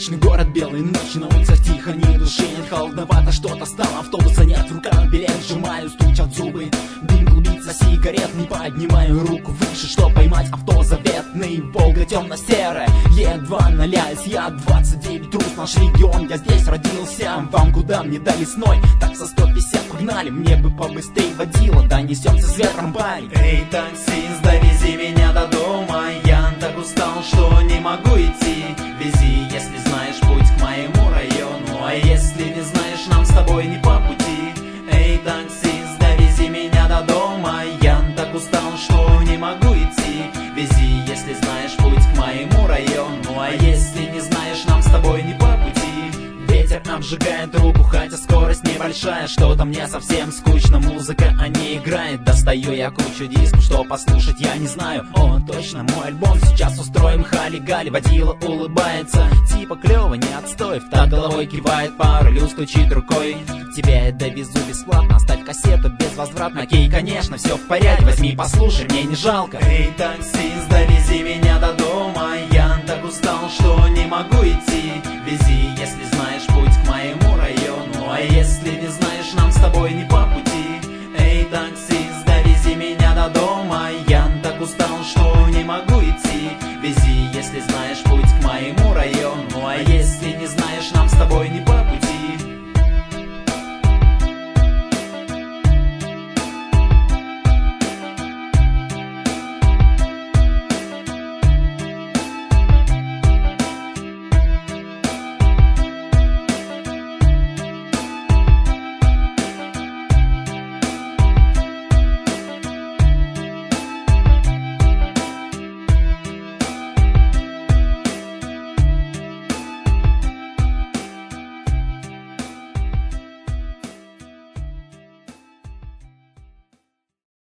Вечный город, белые ночи, на улицах тихо, ни души нет. Холодновато что-то стало, автобуса нет, в руках билет сжимаю, стучат зубы. Дым клубится сигарет, не поднимаю руку выше, что поймать авто заветный. Волга темно-серая, Е2 я 29 трус, наш регион, я здесь родился. Вам куда мне до лесной, так со 150 погнали, мне бы побыстрей водила, да несемся с ветром, парень. Эй, таксист, довези меня до дома, я так устал, что не могу идти. Вези, если знаешь путь к моему району, а если не знаешь, нам с тобой не по пути. Эй, таксист, довези меня до дома, я так устал, что не могу идти. Вези, если знаешь путь к моему району, а если не знаешь, нам с тобой не по пути. Ветер обжигает руку, хотя скорость небольшая. Что-то мне совсем скучно, музыка, а не играет. Достаю я кучу дисков, что послушать я не знаю. О, точно, мой альбом, сейчас устроим хали-гали. Водила улыбается, типа клёво, не отстой. Так головой кивает, по рулю стучит рукой. Тебя я довезу бесплатно, оставь кассету безвозвратно. Окей, конечно, все в порядке, возьми, послушай, мне не жалко. Эй, таксист, довези меня до дома, я так устал, что не могу идти. Вези, если знаешь путь к моему району, а если не знаешь, нам с тобой не по